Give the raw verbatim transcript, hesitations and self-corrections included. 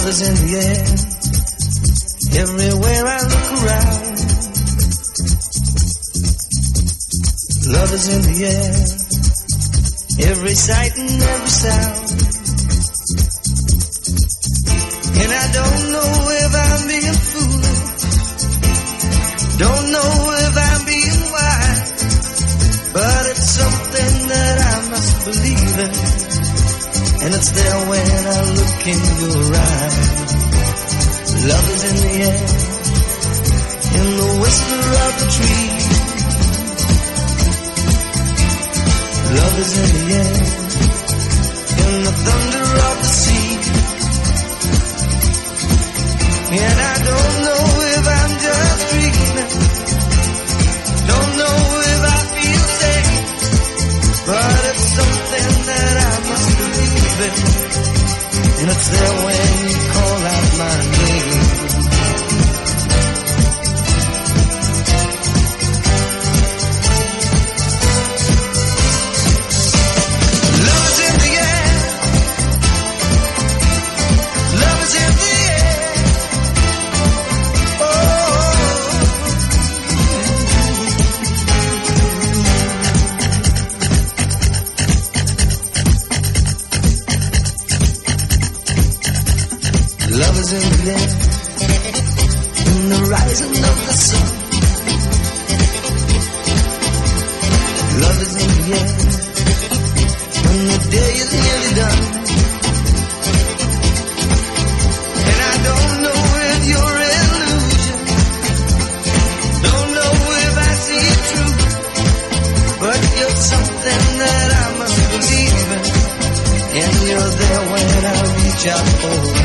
Love is in the air, everywhere I look around. Love is in the air, every sight and every sound. And I don't know if I'm being foolish, don't know if I'm being wise, but it's something that I must believe in, and it's there when I look in your eyes. Love is in the air, in the whisper of the tree. Love is in the air, in the thunder of the sea. And I don't know if I'm just dreaming, don't know if I feel safe, but it's something that I must believe in, and it's there when you call out my name. Love is in the air, love is in the air. Oh, love is in the air, in the rising of the sun. Love is in the air, when the day is nearly done. And I don't know if you're an illusion, don't know if I see it true, but you're something that I must believe in, and you're there when I reach out for you.